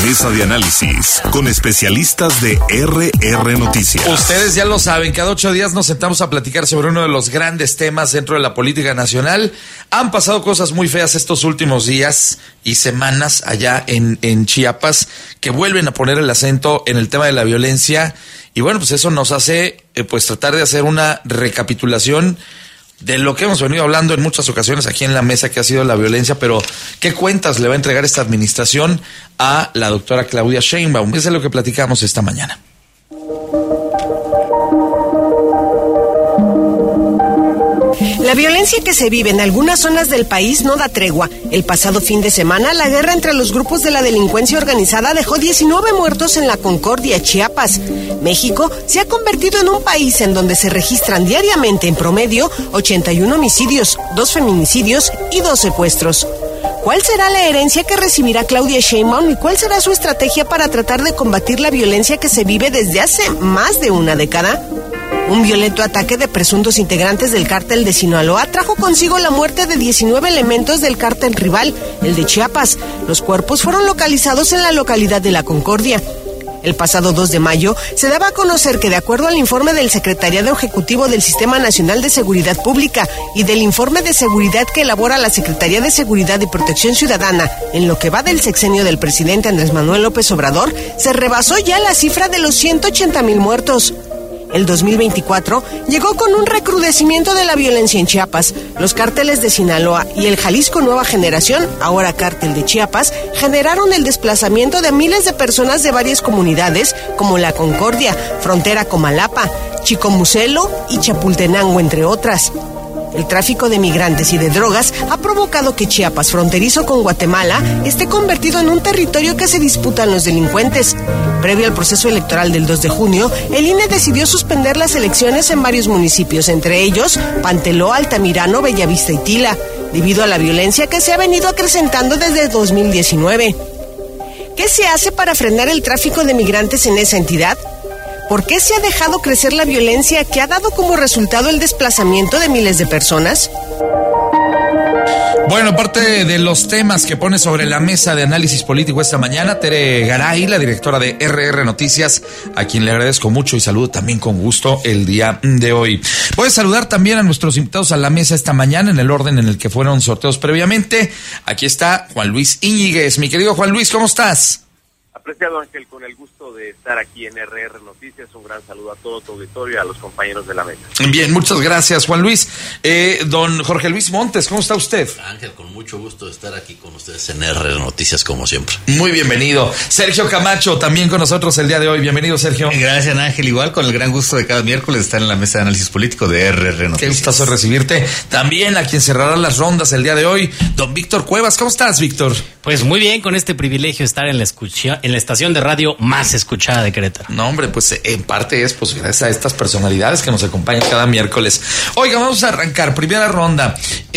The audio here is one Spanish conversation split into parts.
mesa de análisis con especialistas de RR Noticias. Ustedes ya lo saben, cada 8 días nos sentamos a platicar sobre uno de los grandes temas dentro de la política nacional. Han pasado cosas muy feas estos últimos días y semanas allá en Chiapas que vuelven a poner el acento en el tema de la violencia. Y bueno, pues eso nos hace pues tratar de hacer una recapitulación de lo que hemos venido hablando en muchas ocasiones aquí en la mesa, que ha sido la violencia, pero ¿qué cuentas le va a entregar esta administración a la doctora Claudia Sheinbaum? Eso es lo que platicamos esta mañana. La violencia que se vive en algunas zonas del país no da tregua. El pasado fin de semana, la guerra entre los grupos de la delincuencia organizada dejó 19 muertos en La Concordia, Chiapas. México se ha convertido en un país en donde se registran diariamente, en promedio, 81 homicidios, 2 feminicidios y 2 secuestros. ¿Cuál será la herencia que recibirá Claudia Sheinbaum y cuál será su estrategia para tratar de combatir la violencia que se vive desde hace más de una década? Un violento ataque de presuntos integrantes del cártel de Sinaloa trajo consigo la muerte de 19 elementos del cártel rival, el de Chiapas. Los cuerpos fueron localizados en la localidad de La Concordia. El pasado 2 de mayo se daba a conocer que, de acuerdo al informe del Secretariado Ejecutivo del Sistema Nacional de Seguridad Pública y del informe de seguridad que elabora la Secretaría de Seguridad y Protección Ciudadana, en lo que va del sexenio del presidente Andrés Manuel López Obrador, se rebasó ya la cifra de los 180,000 muertos. El 2024 llegó con un recrudecimiento de la violencia en Chiapas. Los cárteles de Sinaloa y el Jalisco Nueva Generación, ahora cártel de Chiapas, generaron el desplazamiento de miles de personas de varias comunidades como La Concordia, Frontera Comalapa, Chicomucelo y Chapultenango, entre otras. El tráfico de migrantes y de drogas ha provocado que Chiapas, fronterizo con Guatemala, esté convertido en un territorio que se disputan los delincuentes. Previo al proceso electoral del 2 de junio, el INE decidió suspender las elecciones en varios municipios, entre ellos Panteló, Altamirano, Bellavista y Tila, debido a la violencia que se ha venido acrecentando desde 2019. ¿Qué se hace para frenar el tráfico de migrantes en esa entidad? ¿Por qué se ha dejado crecer la violencia que ha dado como resultado el desplazamiento de miles de personas? Bueno, aparte de los temas que pone sobre la mesa de análisis político esta mañana, Tere Garay, la directora de RR Noticias, a quien le agradezco mucho y saludo también con gusto el día de hoy. Voy a saludar también a nuestros invitados a la mesa esta mañana en el orden en el que fueron sorteos previamente. Aquí está Juan Luis Íñiguez. Mi querido Juan Luis, ¿cómo estás? Apreciado Ángel, con el gusto de estar aquí en RR Noticias, un gran saludo a todo tu auditorio y a los compañeros de la mesa. Bien, muchas gracias, Juan Luis. Don Jorge Luis Montes, ¿cómo está usted? Ángel, con mucho gusto de estar aquí con ustedes en RR Noticias, como siempre. Muy bienvenido. Sergio Camacho, también con nosotros el día de hoy. Bienvenido, Sergio. Gracias, Ángel. Igual, con el gran gusto de cada miércoles estar en la mesa de análisis político de RR Noticias. Qué gustazo recibirte. También a quien cerrará las rondas el día de hoy, don Víctor Cuevas. ¿Cómo estás, Víctor? Pues muy bien, con este privilegio de estar en la estación de radio más escuchada de Querétaro. No, hombre, pues en parte es pues gracias a estas personalidades que nos acompañan cada miércoles. Oiga, vamos a arrancar. Primera ronda.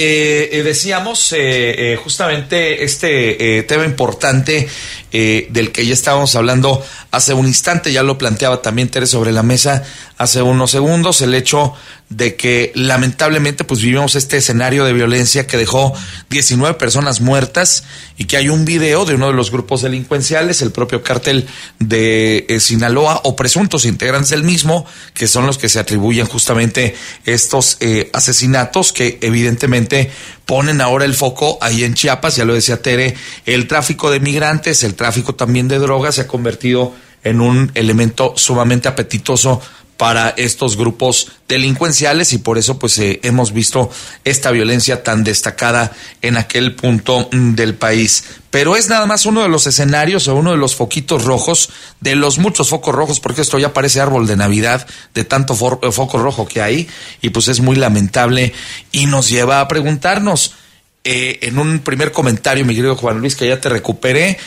Decíamos justamente este tema importante del que ya estábamos hablando hace un instante, ya lo planteaba también Tere sobre la mesa hace unos segundos, el hecho de que lamentablemente pues vivimos este escenario de violencia que dejó 19 personas muertas y que hay un video de uno de los grupos delincuenciales, el propio cártel de Sinaloa o presuntos integrantes del mismo, que son los que se atribuyen justamente estos asesinatos que evidentemente ponen ahora el foco ahí en Chiapas. Ya lo decía Tere, el tráfico de migrantes, el tráfico también de drogas se ha convertido en un elemento sumamente apetitoso para estos grupos delincuenciales y por eso pues hemos visto esta violencia tan destacada en aquel punto del país. Pero es nada más uno de los escenarios o uno de los foquitos rojos, de los muchos focos rojos, porque esto ya parece árbol de Navidad de tanto foco rojo que hay y pues es muy lamentable y nos lleva a preguntarnos. En un primer comentario, mi querido Juan Luis, que ya te recuperé,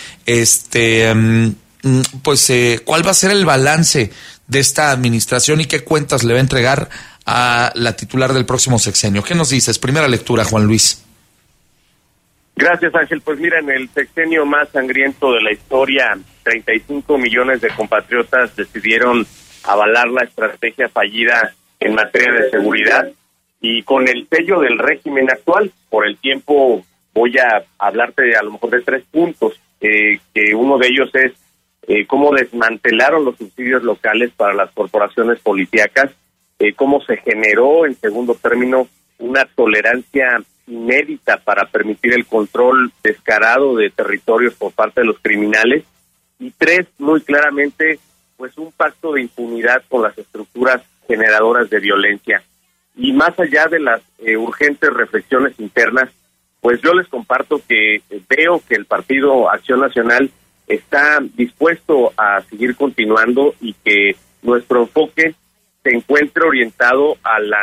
¿cuál va a ser el balance de esta administración y qué cuentas le va a entregar a la titular del próximo sexenio? ¿Qué nos dices? Primera lectura, Juan Luis. Gracias, Ángel. Pues mira, en el sexenio más sangriento de la historia, 35 millones de compatriotas decidieron avalar la estrategia fallida en materia de seguridad y con el sello del régimen actual. Por el tiempo voy a hablarte a lo mejor de 3 puntos. que uno de ellos es cómo desmantelaron los subsidios locales para las corporaciones policíacas, cómo se generó, en segundo término, una tolerancia inédita para permitir el control descarado de territorios por parte de los criminales, y 3, muy claramente, pues un pacto de impunidad con las estructuras generadoras de violencia. Y más allá de las urgentes reflexiones internas, pues yo les comparto que veo que el Partido Acción Nacional está dispuesto a seguir continuando y que nuestro enfoque se encuentre orientado a la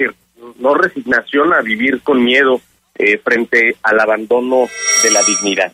no resignación a vivir con miedo frente al abandono de la dignidad.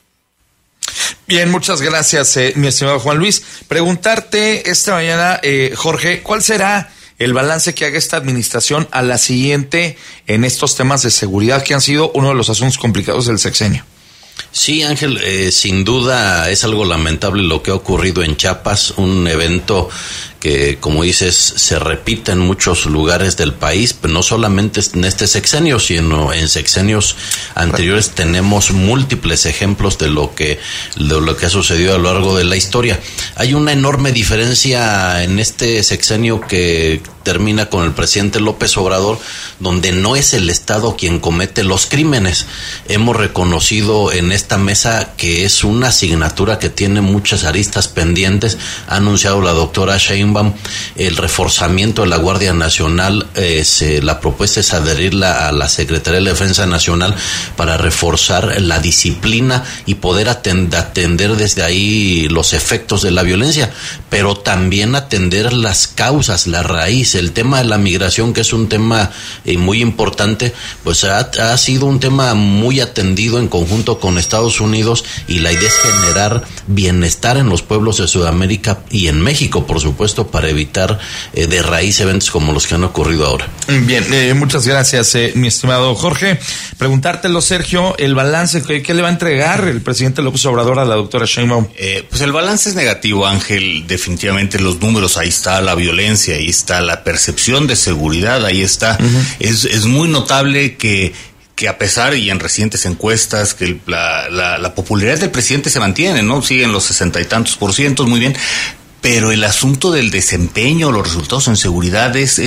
Bien, muchas gracias, mi estimado Juan Luis. Preguntarte esta mañana, Jorge, ¿cuál será el balance que haga esta administración a la siguiente en estos temas de seguridad que han sido uno de los asuntos complicados del sexenio? Sí, Ángel, sin duda es algo lamentable lo que ha ocurrido en Chiapas, un evento que, como dices, se repite en muchos lugares del país, pero no solamente en este sexenio, sino en sexenios anteriores tenemos múltiples ejemplos de lo que ha sucedido a lo largo de la historia. Hay una enorme diferencia en este sexenio que termina con el presidente López Obrador, donde no es el Estado quien comete los crímenes. Hemos reconocido en esta mesa que es una asignatura que tiene muchas aristas pendientes. Ha anunciado la doctora Sheinbaum el reforzamiento de la Guardia Nacional. La propuesta es adherirla a la Secretaría de Defensa Nacional para reforzar la disciplina y poder atender desde ahí los efectos de la violencia, pero también atender las causas, la raíz. El tema de la migración, que es un tema muy importante, pues ha sido un tema muy atendido en conjunto con Estados Unidos, y la idea es generar bienestar en los pueblos de Sudamérica y en México, por supuesto, para evitar de raíz eventos como los que han ocurrido ahora. Bien, muchas gracias, mi estimado Jorge. Preguntártelo, Sergio, el balance, ¿qué le va a entregar el presidente López Obrador a la doctora Sheinbaum? Pues el balance es negativo, Ángel. Definitivamente los números, ahí está la violencia, ahí está la percepción de seguridad, ahí está. Uh-huh. Es muy notable que a pesar, y en recientes encuestas, que la popularidad del presidente se mantiene, ¿no? Siguen los 60 y tantos %, muy bien. Pero el asunto del desempeño, los resultados en seguridad es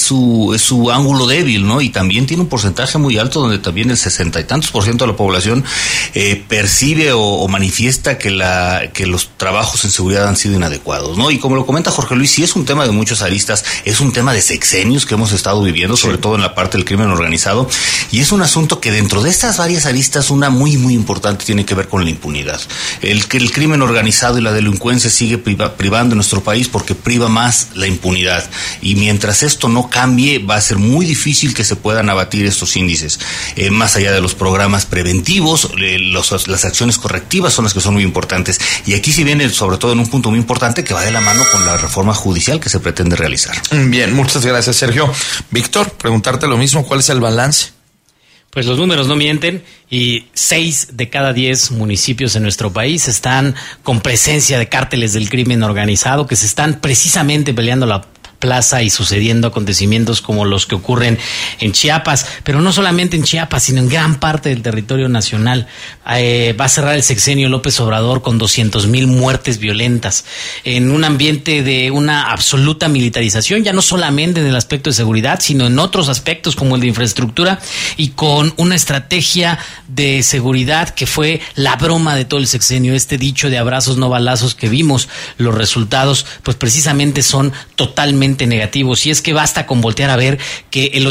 su ángulo débil, ¿no? Y también tiene un porcentaje muy alto donde también el 60 y tantos % de la población percibe o manifiesta que los trabajos en seguridad han sido inadecuados, ¿no? Y como lo comenta Jorge Luis, sí es un tema de muchas aristas, es un tema de sexenios que hemos estado viviendo, sobre todo en la parte del crimen organizado, y es un asunto que dentro de estas varias aristas, una muy, muy importante tiene que ver con la impunidad. El crimen organizado y la delincuencia sigue privando de nuestro país porque priva más la impunidad, y mientras esto no cambie va a ser muy difícil que se puedan abatir estos índices. Más allá de los programas preventivos, las acciones correctivas son las que son muy importantes, y aquí sí viene sobre todo en un punto muy importante que va de la mano con la reforma judicial que se pretende realizar. Bien, muchas gracias, Sergio. Víctor, preguntarte lo mismo, ¿cuál es el balance? Pues los números no mienten, y 6 de cada 10 municipios en nuestro país están con presencia de cárteles del crimen organizado que se están precisamente peleando la plaza y sucediendo acontecimientos como los que ocurren en Chiapas, pero no solamente en Chiapas, sino en gran parte del territorio nacional. Va a cerrar el sexenio López Obrador con 200,000 muertes violentas, en un ambiente de una absoluta militarización, ya no solamente en el aspecto de seguridad, sino en otros aspectos como el de infraestructura, y con una estrategia de seguridad que fue la broma de todo el sexenio, este dicho de abrazos no balazos que vimos. Los resultados pues precisamente son totalmente negativos, y es que basta con voltear a ver que el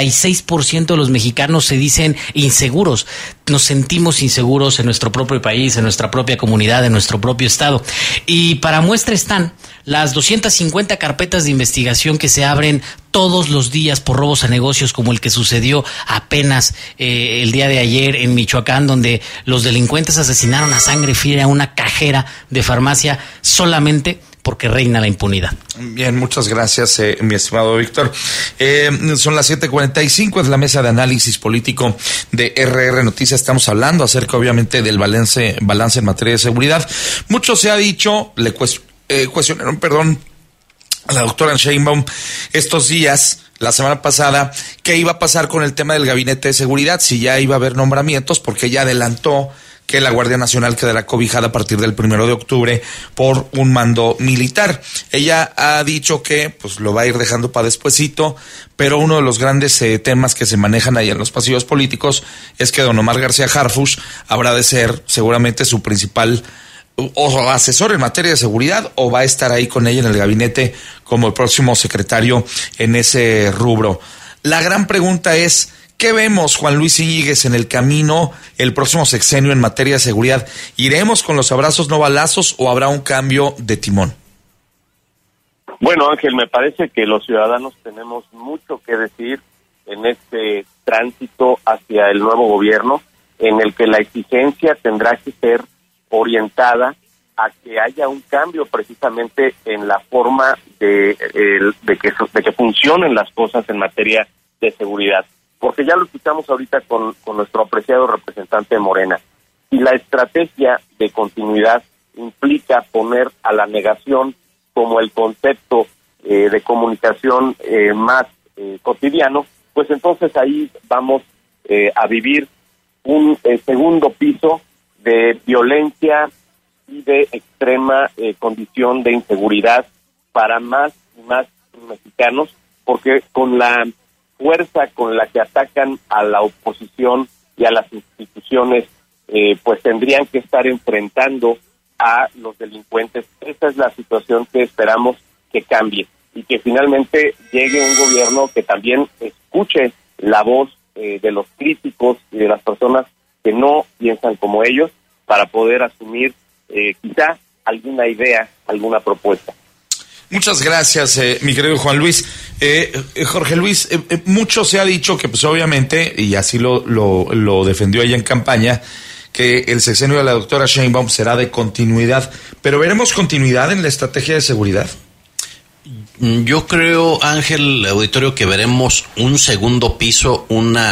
86% de los mexicanos se dicen inseguros. Nos sentimos inseguros en nuestro propio país, en nuestra propia comunidad, en nuestro propio estado. Y para muestra están las 250 carpetas de investigación que se abren todos los días por robos a negocios, como el que sucedió apenas el día de ayer en Michoacán, donde los delincuentes asesinaron a sangre fría a una cajera de farmacia solamente porque reina la impunidad. Bien, muchas gracias, mi estimado Víctor. Son las 7:45, es la mesa de análisis político de RR Noticias. Estamos hablando acerca, obviamente, del balance en materia de seguridad. Mucho se ha dicho, cuestionaron, a la doctora Sheinbaum estos días, la semana pasada, qué iba a pasar con el tema del gabinete de seguridad, si ya iba a haber nombramientos, porque ella adelantó que la Guardia Nacional quedará cobijada a partir del 1 de octubre por un mando militar. Ella ha dicho que pues lo va a ir dejando para despuesito, pero uno de los grandes temas que se manejan ahí en los pasillos políticos es que don Omar García Harfuch habrá de ser seguramente su principal o asesor en materia de seguridad, o va a estar ahí con ella en el gabinete como el próximo secretario en ese rubro. La gran pregunta es, ¿qué vemos, Juan Luis Íñiguez, en el camino el próximo sexenio en materia de seguridad? ¿Iremos con los abrazos no balazos o habrá un cambio de timón? Bueno, Ángel, me parece que los ciudadanos tenemos mucho que decir en este tránsito hacia el nuevo gobierno, en el que la exigencia tendrá que ser orientada a que haya un cambio precisamente en la forma de que funcionen las cosas en materia de seguridad. Porque ya lo escuchamos ahorita con nuestro apreciado representante de Morena. Y la estrategia de continuidad implica poner a la negación como el concepto de comunicación más cotidiano, pues entonces ahí vamos a vivir un segundo piso de violencia y de extrema condición de inseguridad para más y más mexicanos, porque con la fuerza con la que atacan a la oposición y a las instituciones, pues tendrían que estar enfrentando a los delincuentes. Esta es la situación que esperamos que cambie y que finalmente llegue un gobierno que también escuche la voz de los críticos y de las personas que no piensan como ellos, para poder asumir quizá alguna idea, alguna propuesta. Muchas gracias, mi querido Juan Luis. Jorge Luis, mucho se ha dicho que pues obviamente, y así lo defendió ella en campaña, que el sexenio de la doctora Sheinbaum será de continuidad, pero ¿veremos continuidad en la estrategia de seguridad? Yo creo, Ángel, auditorio, que veremos un segundo piso,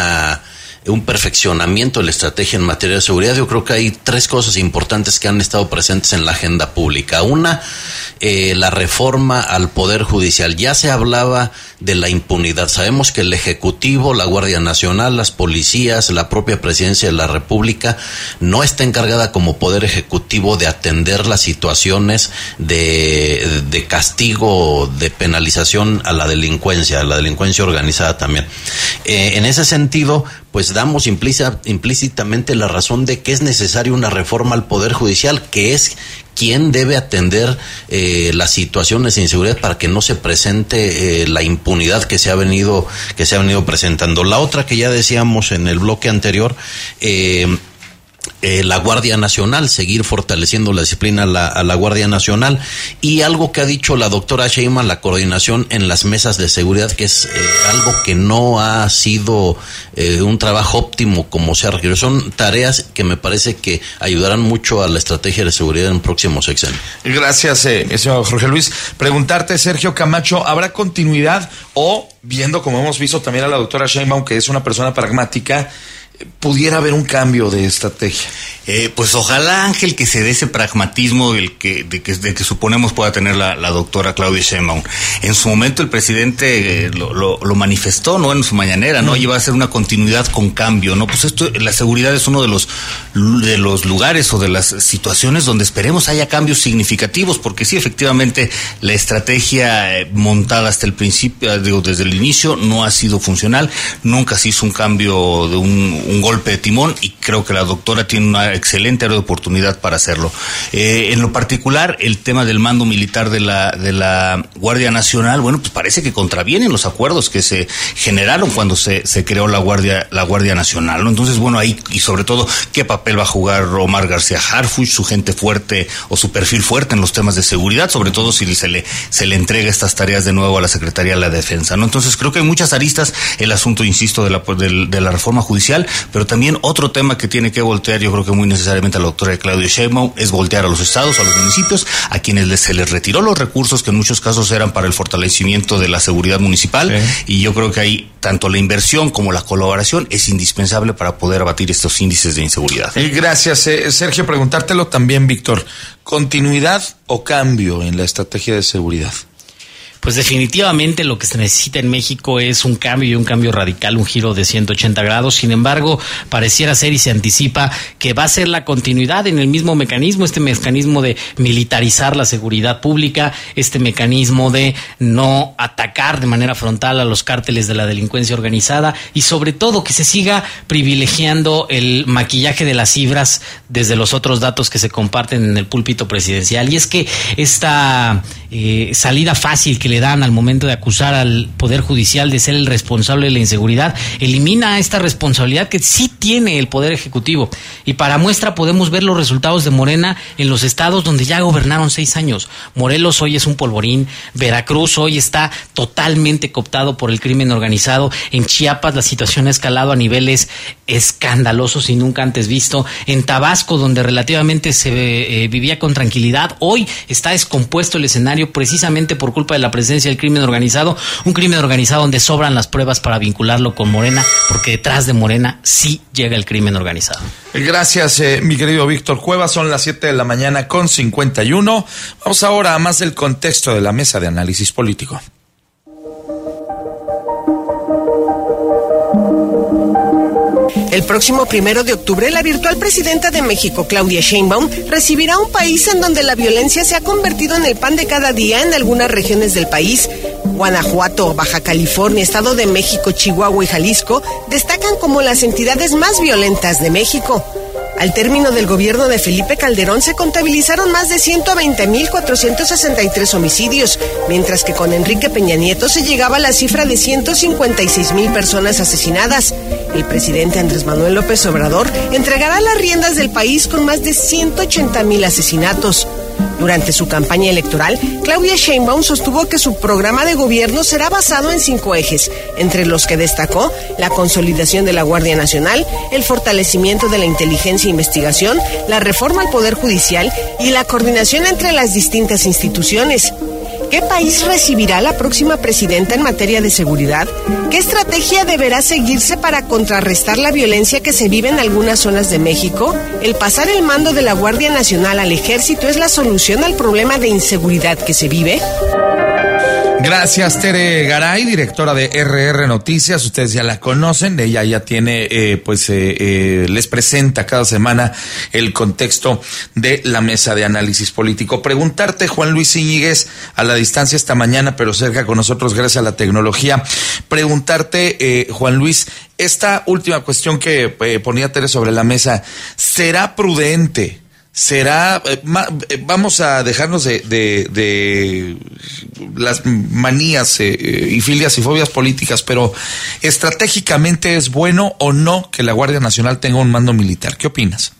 un perfeccionamiento de la estrategia en materia de seguridad. Yo creo que hay tres cosas importantes que han estado presentes en la agenda pública. Una, la reforma al Poder Judicial. Ya se hablaba de la impunidad. Sabemos que el Ejecutivo, la Guardia Nacional, las policías, la propia Presidencia de la República no está encargada como Poder Ejecutivo de atender las situaciones de castigo, de penalización a la delincuencia organizada también. En ese sentido, pues damos implícitamente la razón de que es necesaria una reforma al Poder Judicial, que es quien debe atender las situaciones de inseguridad para que no se presente la impunidad que se ha venido presentando. La otra que ya decíamos en el bloque anterior, la Guardia Nacional, seguir fortaleciendo la disciplina a la Guardia Nacional, y algo que ha dicho la doctora Sheinbaum, la coordinación en las mesas de seguridad, que es algo que no ha sido un trabajo óptimo como se ha requerido. Son tareas que me parece que ayudarán mucho a la estrategia de seguridad en próximos sexenios. Gracias, señor Jorge Luis. Preguntarte, Sergio Camacho, ¿habrá continuidad o, viendo como hemos visto también a la doctora Sheinbaum, que es una persona pragmática, pudiera haber un cambio de estrategia? Pues ojalá, Ángel, que se dé ese pragmatismo de que suponemos pueda tener la doctora Claudia Sheinbaum. En su momento el presidente lo manifestó, ¿no? En su mañanera, ¿no? Iba a ser una continuidad con cambio, ¿no? Pues la seguridad es uno de los lugares o de las situaciones donde esperemos haya cambios significativos, porque sí, efectivamente, la estrategia montada hasta el principio, desde el inicio, no ha sido funcional. Nunca se hizo un cambio de un golpe de timón, y creo que la doctora tiene una excelente área de oportunidad para hacerlo. En lo particular, el tema del mando militar de la Guardia Nacional, bueno, pues parece que contravienen los acuerdos que se generaron cuando se creó la Guardia Nacional, ¿no? Entonces, bueno, ahí, y sobre todo, ¿qué papel va a jugar Omar García Harfuch, su gente fuerte o su perfil fuerte en los temas de seguridad, sobre todo si se le entrega estas tareas de nuevo a la Secretaría de la Defensa, ¿no? Entonces, creo que hay muchas aristas, el asunto, insisto, de la reforma judicial, pero también otro tema que tiene que voltear, yo creo que muy necesariamente a la doctora Claudia Sheinbaum, es voltear a los estados, a los municipios, a quienes se les retiró los recursos que en muchos casos eran para el fortalecimiento de la seguridad municipal, sí. Y yo creo que ahí tanto la inversión como la colaboración es indispensable para poder abatir estos índices de inseguridad. Gracias, Sergio. Preguntártelo también, Víctor, ¿continuidad o cambio en la estrategia de seguridad? Pues definitivamente lo que se necesita en México es un cambio y un cambio radical, un giro de 180 grados. Sin embargo, pareciera ser y se anticipa que va a ser la continuidad en el mismo mecanismo, este mecanismo de militarizar la seguridad pública, este mecanismo de no atacar de manera frontal a los cárteles de la delincuencia organizada y sobre todo que se siga privilegiando el maquillaje de las cifras desde los otros datos que se comparten en el púlpito presidencial. Y es que esta salida fácil que le dan al momento de acusar al Poder Judicial de ser el responsable de la inseguridad elimina esta responsabilidad que sí tiene el Poder Ejecutivo. Y para muestra podemos ver los resultados de Morena en los estados donde ya gobernaron 6 años. Morelos hoy es un polvorín, Veracruz hoy está totalmente cooptado por el crimen organizado, en Chiapas la situación ha escalado a niveles escandalosos y nunca antes visto, en Tabasco donde relativamente se vivía con tranquilidad, hoy está descompuesto el escenario precisamente por culpa de la presencia del crimen organizado, un crimen organizado donde sobran las pruebas para vincularlo con Morena, porque detrás de Morena sí llega el crimen organizado. Gracias, mi querido Víctor Cuevas. Son las 7:51 a.m. Vamos ahora a más del contexto de la mesa de análisis político. El próximo 1 de octubre, la virtual presidenta de México, Claudia Sheinbaum, recibirá un país en donde la violencia se ha convertido en el pan de cada día en algunas regiones del país. Guanajuato, Baja California, Estado de México, Chihuahua y Jalisco destacan como las entidades más violentas de México. Al término del gobierno de Felipe Calderón se contabilizaron más de 120,463 homicidios, mientras que con Enrique Peña Nieto se llegaba a la cifra de 156,000 personas asesinadas. El presidente Andrés Manuel López Obrador entregará las riendas del país con más de 180,000 asesinatos. Durante su campaña electoral, Claudia Sheinbaum sostuvo que su programa de gobierno será basado en 5 ejes, entre los que destacó la consolidación de la Guardia Nacional, el fortalecimiento de la inteligencia e investigación, la reforma al Poder Judicial y la coordinación entre las distintas instituciones. ¿Qué país recibirá la próxima presidenta en materia de seguridad? ¿Qué estrategia deberá seguirse para contrarrestar la violencia que se vive en algunas zonas de México? ¿El pasar el mando de la Guardia Nacional al Ejército es la solución al problema de inseguridad que se vive? Gracias, Tere Garay, directora de RR Noticias. Ustedes ya la conocen, ella ya tiene, les presenta cada semana el contexto de la mesa de análisis político. Preguntarte, Juan Luis Íñiguez, a la distancia esta mañana, pero cerca con nosotros gracias a la tecnología. Preguntarte, Juan Luis, esta última cuestión que ponía Tere sobre la mesa, ¿será prudente? Vamos a dejarnos de las manías y filias y fobias políticas, pero estratégicamente es bueno o no que la Guardia Nacional tenga un mando militar. ¿Qué opinas?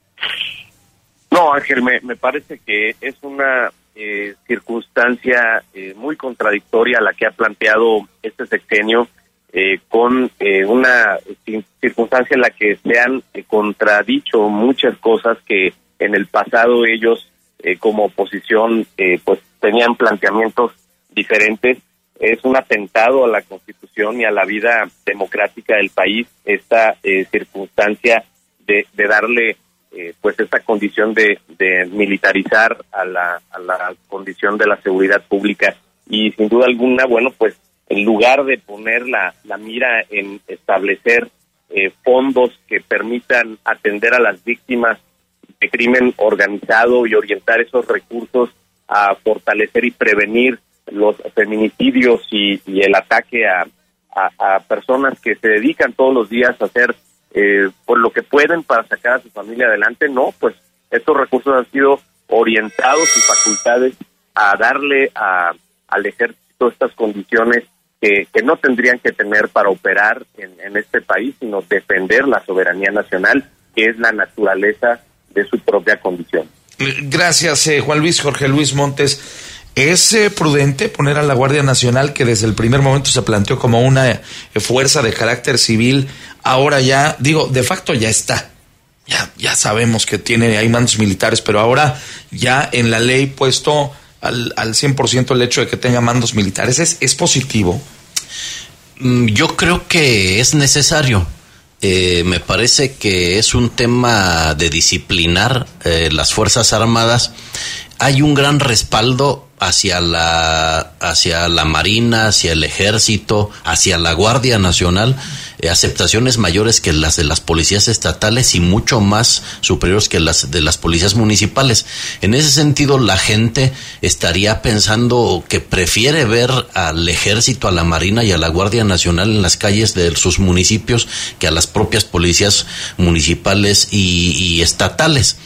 No, Ángel, me parece que es una circunstancia muy contradictoria la que ha planteado este sexenio, con una circunstancia en la que se han contradicho muchas cosas que en el pasado ellos como oposición pues tenían planteamientos diferentes. Es un atentado a la Constitución y a la vida democrática del país esta circunstancia de darle pues esta condición de militarizar a la condición de la seguridad pública. Y sin duda alguna, bueno, pues en lugar de poner la mira en establecer fondos que permitan atender a las víctimas de crimen organizado y orientar esos recursos a fortalecer y prevenir los feminicidios y el ataque a personas que se dedican todos los días a hacer por lo que pueden para sacar a su familia adelante, no, pues estos recursos han sido orientados y facultades a darle al ejército estas condiciones que no tendrían que tener para operar en este país, sino defender la soberanía nacional, que es la naturaleza de su propia condición. Gracias, Juan Luis. Jorge Luis Montes, ¿es prudente poner a la Guardia Nacional, que desde el primer momento se planteó como una fuerza de carácter civil, ahora ya, de facto ya está? Ya sabemos que hay mandos militares, pero ahora ya en la ley puesto al 100% el hecho de que tenga mandos militares, ¿es positivo? Yo creo que es necesario. Me parece que es un tema de disciplinar las Fuerzas Armadas. Hay un gran respaldo hacia la Marina, hacia el Ejército, hacia la Guardia Nacional, aceptaciones mayores que las de las policías estatales y mucho más superiores que las de las policías municipales. En ese sentido, la gente estaría pensando que prefiere ver al Ejército, a la Marina y a la Guardia Nacional en las calles de sus municipios que a las propias policías municipales y estatales.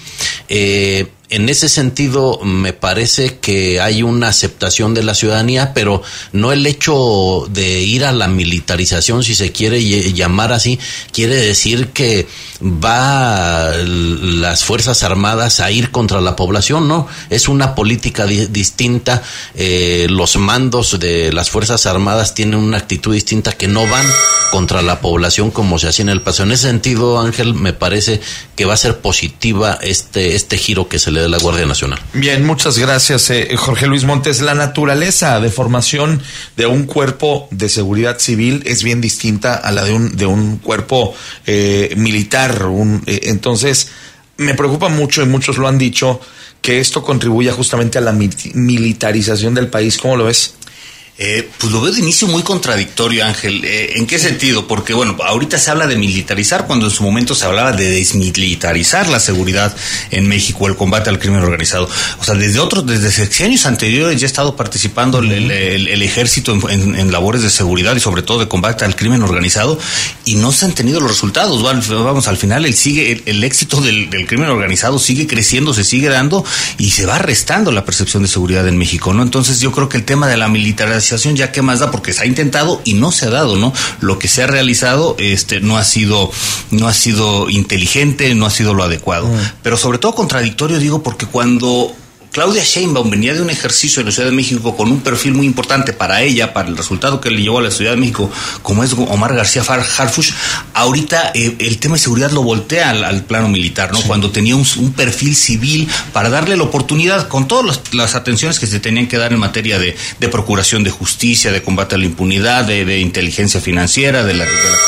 En ese sentido, me parece que hay una aceptación de la ciudadanía, pero no el hecho de ir a la militarización, si se quiere llamar así, quiere decir que va las Fuerzas Armadas a ir contra la población, ¿no? Es una política distinta. Los mandos de las Fuerzas Armadas tienen una actitud distinta, que no van contra la población como se hacía en el pasado. En ese sentido, Ángel, me parece que va a ser positiva este giro que se le dé a la Guardia Nacional. Bien, muchas gracias, Jorge Luis Montes. La naturaleza de formación de un cuerpo de seguridad civil es bien distinta a la de un cuerpo militar. Entonces, me preocupa mucho, y muchos lo han dicho, que esto contribuya justamente a la militarización del país. ¿Cómo lo ves? Pues lo veo de inicio muy contradictorio, Ángel. ¿En qué sentido? Porque, bueno, ahorita se habla de militarizar cuando en su momento se hablaba de desmilitarizar la seguridad en México, el combate al crimen organizado. O sea, desde sexenios anteriores ya ha estado participando el ejército en labores de seguridad y sobre todo de combate al crimen organizado, y no se han tenido los resultados. Vamos, al final el éxito del crimen organizado sigue creciendo, se sigue dando y se va restando la percepción de seguridad en México, ¿no? Entonces yo creo que el tema de la militarización ya qué más da, porque se ha intentado y no se ha dado, ¿no? Lo que se ha realizado no ha sido inteligente, no ha sido lo adecuado. Pero sobre todo contradictorio, digo, porque cuando Claudia Sheinbaum venía de un ejercicio en la Ciudad de México con un perfil muy importante para ella, para el resultado que le llevó a la Ciudad de México, como es Omar García Harfuch, ahorita el tema de seguridad lo voltea al plano militar, ¿no? Sí. Cuando tenía un perfil civil para darle la oportunidad, con todas las atenciones que se tenían que dar en materia de procuración de justicia, de combate a la impunidad, de inteligencia financiera, de la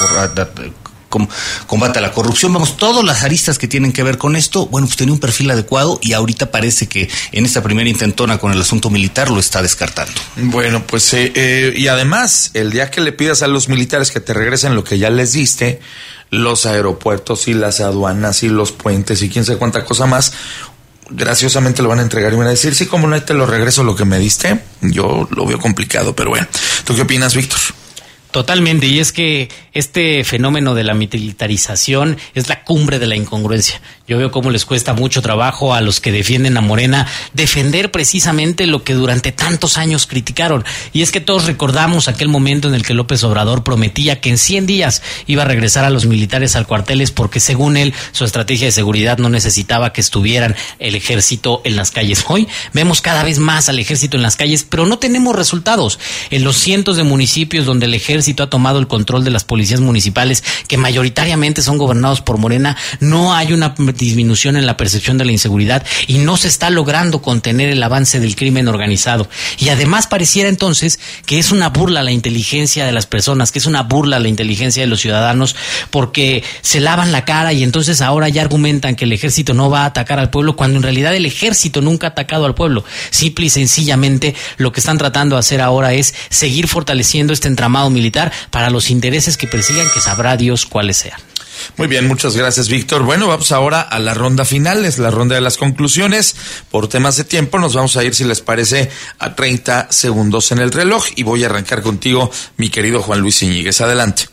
combate a la corrupción, vamos, todas las aristas que tienen que ver con esto, bueno, pues tenía un perfil adecuado y ahorita parece que en esta primera intentona con el asunto militar lo está descartando. Bueno, pues y además, el día que le pidas a los militares que te regresen lo que ya les diste, los aeropuertos y las aduanas y los puentes y quién sabe cuánta cosa más, graciosamente lo van a entregar y van a decir, sí, como no te lo regreso lo que me diste. Yo lo veo complicado, pero bueno, ¿tú qué opinas, Víctor? Totalmente, y es que este fenómeno de la militarización es la cumbre de la incongruencia. Yo veo cómo les cuesta mucho trabajo a los que defienden a Morena defender precisamente lo que durante tantos años criticaron. Y es que todos recordamos aquel momento en el que López Obrador prometía que en 100 días iba a regresar a los militares al cuarteles porque, según él, su estrategia de seguridad no necesitaba que estuvieran el ejército en las calles. Hoy vemos cada vez más al ejército en las calles, pero no tenemos resultados. En los cientos de municipios donde el ejército ha tomado el control de las policías municipales, que mayoritariamente son gobernados por Morena, no hay una disminución en la percepción de la inseguridad y no se está logrando contener el avance del crimen organizado. Y además pareciera entonces que es una burla a la inteligencia de las personas, que es una burla a la inteligencia de los ciudadanos, porque se lavan la cara y entonces ahora ya argumentan que el ejército no va a atacar al pueblo, cuando en realidad el ejército nunca ha atacado al pueblo. Simple y sencillamente lo que están tratando de hacer ahora es seguir fortaleciendo este entramado militar para los intereses que persigan, que sabrá Dios cuáles sean. Muy bien, muchas gracias, Víctor. Bueno, vamos ahora a la ronda final, es la ronda de las conclusiones. Por temas de tiempo nos vamos a ir, si les parece, a 30 segundos en el reloj y voy a arrancar contigo, mi querido Juan Luis Iñiguez. Adelante.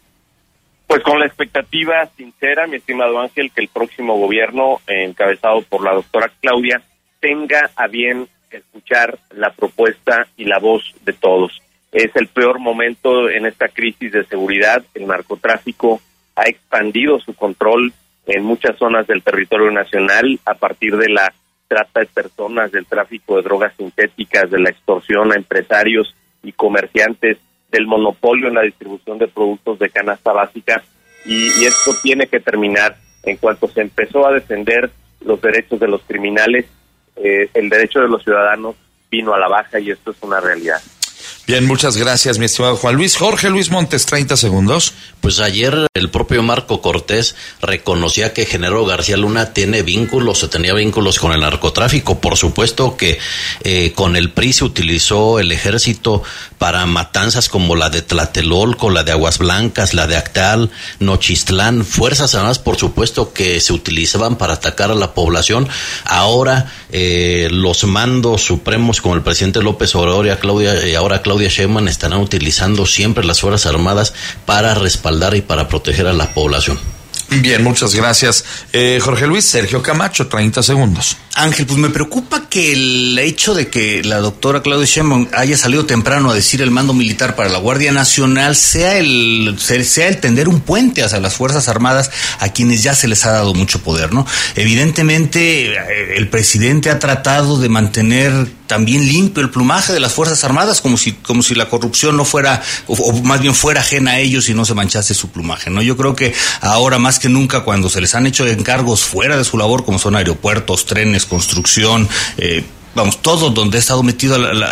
Pues con la expectativa sincera, mi estimado Ángel, que el próximo gobierno, encabezado por la doctora Claudia, tenga a bien escuchar la propuesta y la voz de todos. Es el peor momento en esta crisis de seguridad. El narcotráfico ha expandido su control en muchas zonas del territorio nacional a partir de la trata de personas, del tráfico de drogas sintéticas, de la extorsión a empresarios y comerciantes, del monopolio en la distribución de productos de canasta básica, y esto tiene que terminar. En cuanto se empezó a defender los derechos de los criminales, el derecho de los ciudadanos vino a la baja y esto es una realidad. Bien, muchas gracias, mi estimado Juan Luis. Jorge Luis Montes, 30 segundos. Pues ayer el propio Marco Cortés reconocía que Genaro García Luna tenía vínculos con el narcotráfico. Por supuesto que con el PRI se utilizó el ejército para matanzas como la de Tlatelolco, la de Aguas Blancas, la de Actal, Nochistlán, Fuerzas Armadas, por supuesto que se utilizaban para atacar a la población. Ahora los mandos supremos como el presidente López Obrador y ahora Claudia Sheinbaum estarán utilizando siempre las Fuerzas Armadas para respaldar y para proteger a la población. Bien, muchas gracias. Jorge Luis, Sergio Camacho, 30 segundos. Ángel, pues me preocupa que el hecho de que la doctora Claudia Sheinbaum haya salido temprano a decir el mando militar para la Guardia Nacional sea el tender un puente hacia las Fuerzas Armadas a quienes ya se les ha dado mucho poder, ¿no? Evidentemente, el presidente ha tratado de mantener también limpio el plumaje de las Fuerzas Armadas, como si la corrupción no fuera, o más bien fuera ajena a ellos y no se manchase su plumaje, ¿no? Yo creo que ahora más que nunca, cuando se les han hecho encargos fuera de su labor, como son aeropuertos, trenes, construcción, todo donde ha estado metido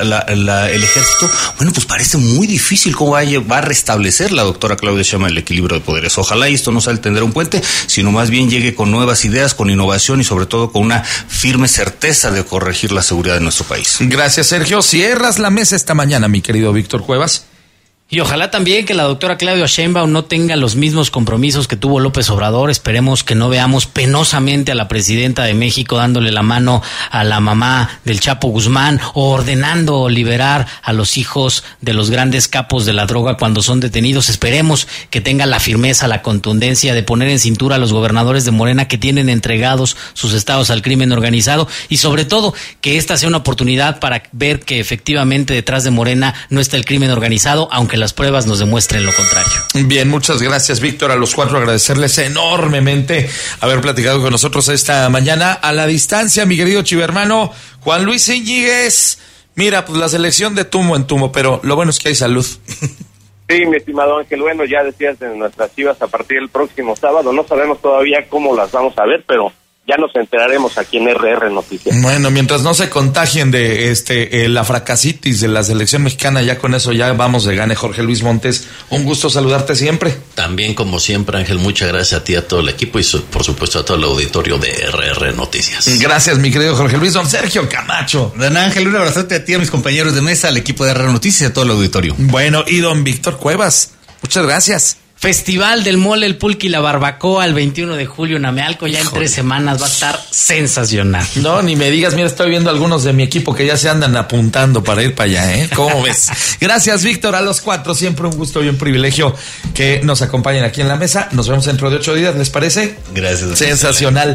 el ejército, bueno, pues parece muy difícil cómo va a restablecer la doctora Claudia Sheinbaum el equilibrio de poderes. Ojalá esto no sea el tender un puente, sino más bien llegue con nuevas ideas, con innovación y sobre todo con una firme certeza de corregir la seguridad de nuestro país. Gracias, Sergio. Cierras la mesa esta mañana, mi querido Víctor Cuevas. Y ojalá también que la doctora Claudia Sheinbaum no tenga los mismos compromisos que tuvo López Obrador. Esperemos que no veamos penosamente a la presidenta de México dándole la mano a la mamá del Chapo Guzmán o ordenando liberar a los hijos de los grandes capos de la droga cuando son detenidos. Esperemos que tenga la firmeza, la contundencia de poner en cintura a los gobernadores de Morena que tienen entregados sus estados al crimen organizado y sobre todo que esta sea una oportunidad para ver que efectivamente detrás de Morena no está el crimen organizado, aunque las pruebas nos demuestren lo contrario. Bien, muchas gracias, Víctor. A los cuatro agradecerles enormemente haber platicado con nosotros esta mañana a la distancia, mi querido chivermano Juan Luis Íñiguez. Mira, pues la selección de tumo en tumo, pero lo bueno es que hay salud. Sí, mi estimado Ángel, bueno, ya decías de nuestras Chivas a partir del próximo sábado, no sabemos todavía cómo las vamos a ver, pero ya nos enteraremos aquí en RR Noticias. Bueno, mientras no se contagien de la fracasitis de la selección mexicana, ya con eso ya vamos de gane. Jorge Luis Montes, un gusto saludarte siempre. También, como siempre, Ángel, muchas gracias a ti, a todo el equipo y por supuesto a todo el auditorio de RR Noticias. Gracias, mi querido Jorge Luis. Don Sergio Camacho. Don Ángel, un abrazote a ti, a mis compañeros de mesa, al equipo de RR Noticias y a todo el auditorio. Bueno, y don Víctor Cuevas, muchas gracias. Festival del Mole, el Pulque y la Barbacoa el 21 de julio en Amealco, ya en 3 semanas, va a estar sensacional. No, ni me digas, mira, estoy viendo algunos de mi equipo que ya se andan apuntando para ir para allá, ¿eh? ¿Cómo ves? Gracias, Víctor, a los cuatro, siempre un gusto y un privilegio que nos acompañen aquí en la mesa. Nos vemos dentro de 8 días, ¿les parece? Gracias. Sensacional.